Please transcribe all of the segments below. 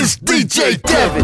This DJ David.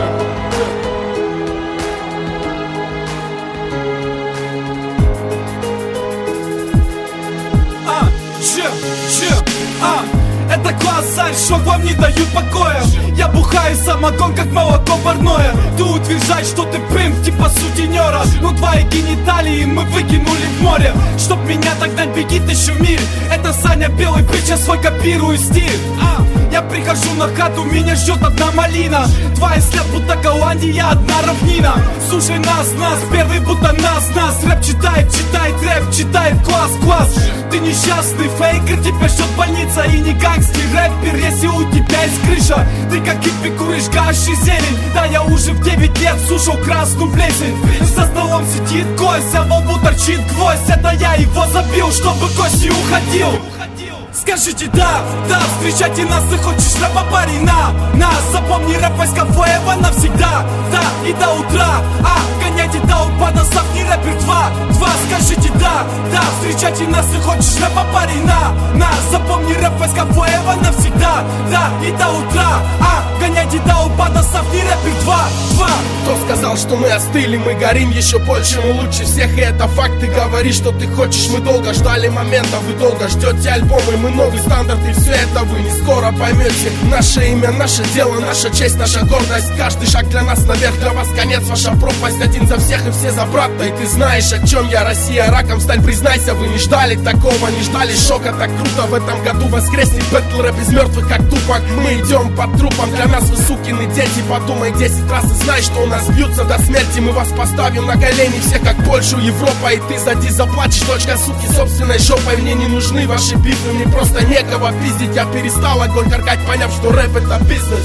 Это квасарь, шок вам не дают покоя. Я бухаю самогон, как молоко парное. Ты утверждаешь, что ты прым, типа сутенера. Но твои гениталии мы выкинули в море. Чтоб меня догнать, беги ты еще в мире. Это Саня Белый, причем свой копирую стиль. Я прихожу на хату, меня ждет одна малина. Твоя след будто Голландия, одна равнина. Слушай нас, первый будто нас. Рэп читает рэп, читает класс. Ты несчастный фейкер, тебя ждет больница. И не гангстер рэпер, если у тебя есть крыша. Ты как хиппи куришь гаш и зелень. Да я уже в 9 лет слушал красную плесень. За столом сидит гость, а во лбу торчит гвоздь. Это я его забил, чтобы гость не уходил. Скажите да, встречайте нас, ты хочешь рэпа, парень, на. Запомни рэп войскового навсегда, да, и до утра. Гоняйте до упада, не рэпер 2. Скажите да, встречайте нас, ты хочешь рэпа, парень, на. Запомни рэп войскового навсегда, да, и до утра. Гоняйте до упада, не рэпер 2. Кто сказал, что мы остыли, мы горим еще больше, мы лучше всех, и это факт. Ты говоришь, что ты хочешь, мы долго ждали момента, вы долго ждете альбомы, мы новый стандарт, и все это вы не скоро поймете. Наше имя, наше дело, наша честь, наша гордость. Каждый шаг для нас наверх, для вас конец, ваша пропасть. Один за всех и все за брата. И ты знаешь, о чем я, Россия, раком стань, признайся. Вы не ждали такого, не ждали шока. Так круто в этом году воскреснет бэтл рэп из мертвых, как Тупак. Мы идем по трупам, для нас вы сукины дети. Подумай 10 раз и знай, что у нас бьются до смерти. Мы вас поставим на колени, все как Польшу, Европа. И ты сзади заплачешь, дочка суки, собственной жопой. Мне не нужны ваши битвы, мне просто некого пиздить. Я перестал огонь каркать, поняв, что рэп это бизнес.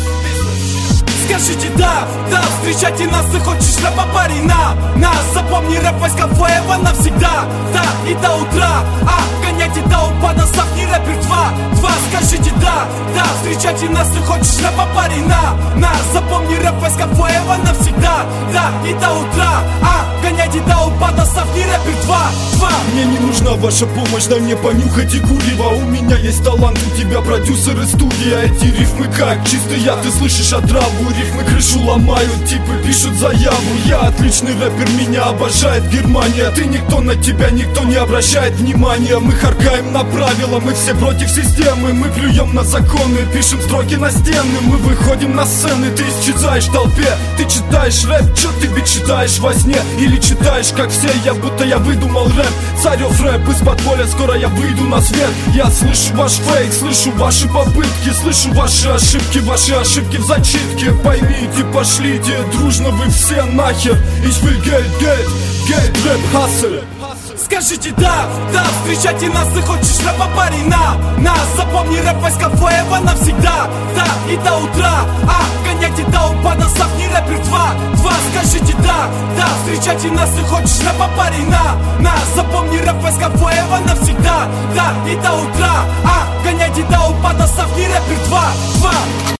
Скажите да, встречайте нас, ты хочешь рэпа, парень, на. Запомни рэп войскового навсегда, да, и до утра. Гоняйте до упада, не рэпер 2. Скажите да, встречайте нас, ты хочешь рэпа, парень, на. Запомни рэп войскового навсегда, да, и до утра. Гоняйте до упада, не рэпер 2. Мне не нужна ваша помощь, дай мне понюхать и курево. У меня есть талант, у тебя продюсер и студия. Эти рифмы как чистый яд, ты слышишь отраву. Рифмы крышу ломают, типы пишут заяву. Я отличный рэпер, меня обожает Германия. Ты никто, на тебя никто не обращает внимания. Мы харкаем на правила, мы все против системы. Мы плюем на законы, пишем строки на стены. Мы выходим на сцены, ты исчезаешь в толпе. Ты читаешь рэп, чё ты ведь читаешь во сне? Или читаешь как все, будто я выдумал рэп. Царев рэп из подполья, скоро я выйду на свет. Я слышу ваш фейк, слышу ваши попытки, слышу ваши ошибки в зачитке. Поймите, пошлите, дружно вы все нахер. Ich will Geld, рэп, hustle. Скажите да, встречайте нас, ты хочешь рэпа, парень, на. Запомни рэп войскового навсегда, да, и до утра. Гоняйте до упада, не рэпер 2. Скажите да, встречайте нас, ты хочешь рэпа, парень, на. Запомни рэп войскового навсегда, да, и до утра. Гоняйте до упада, не рэпер 2.